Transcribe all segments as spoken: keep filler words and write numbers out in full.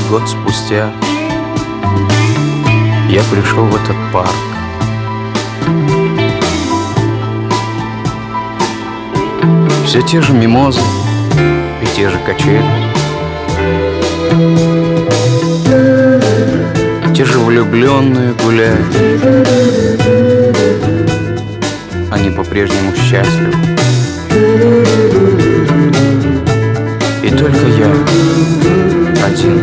год спустя я пришел в этот парк. Все те же мимозы и те же качели, те же влюбленные гуляют. Они по-прежнему счастливы. И только я один.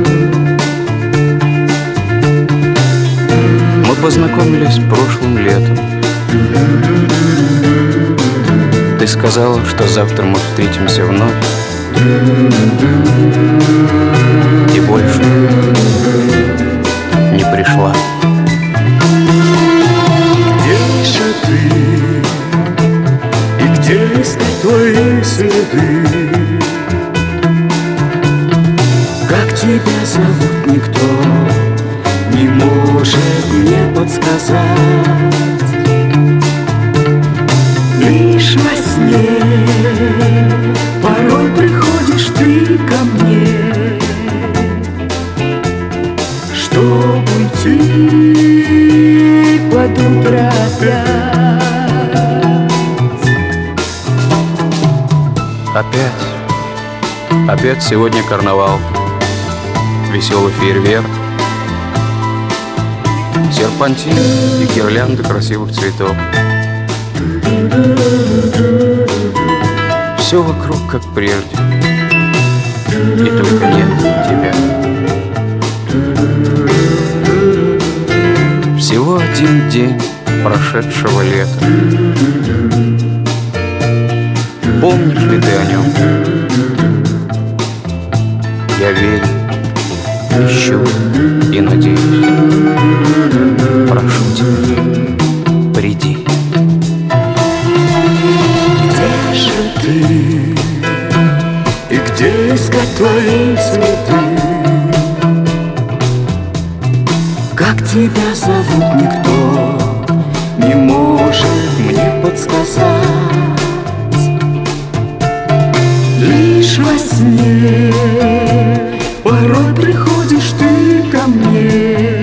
Мы познакомились прошлым летом. Ты сказала, что завтра мы встретимся вновь. И больше не пришла. Где же ты? И где искать твои следы? Как тебя зовут, никто не может мне подсказать. Лишь во сне порой приходишь ты ко мне, чтоб уйти под утро опять. Опять, опять сегодня карнавал, веселый фейерверк, серпантин и гирлянды красивых цветов. Все вокруг как прежде, и только нет тебя. Всего один день прошедшего лета. Помнишь ли ты о нем? Я верю, ищу и надеюсь. Прошу тебя, приди. Где же ты? И где искать твои следы? Как тебя зовут, никто не может мне подсказать. Лишь во сне порой приходишь ты ко мне,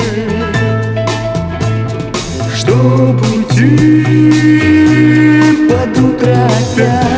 чтоб уйти под утро опять.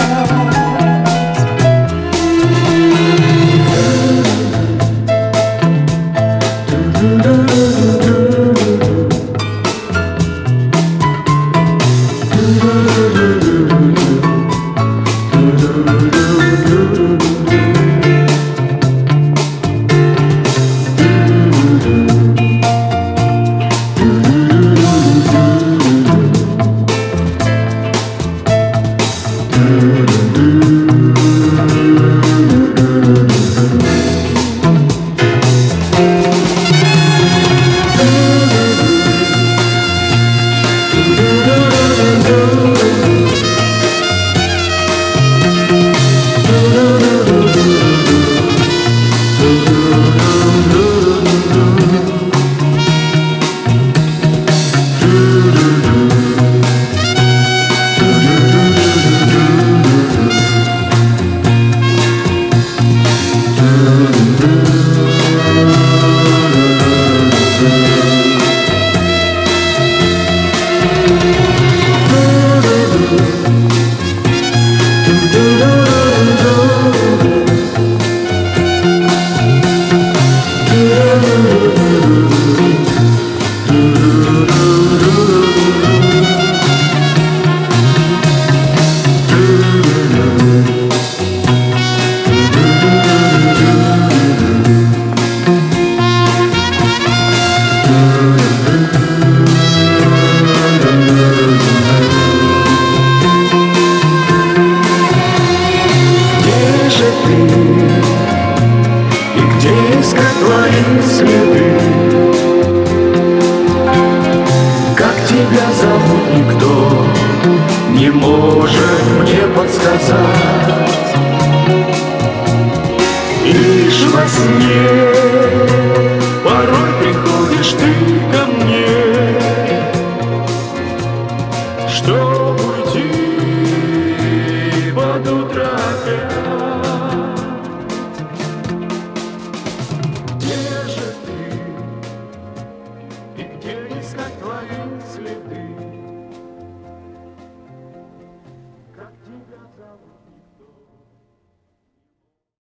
Следы. Как тебя зовут, никто не может мне подсказать. Лишь во сне порой приходишь ты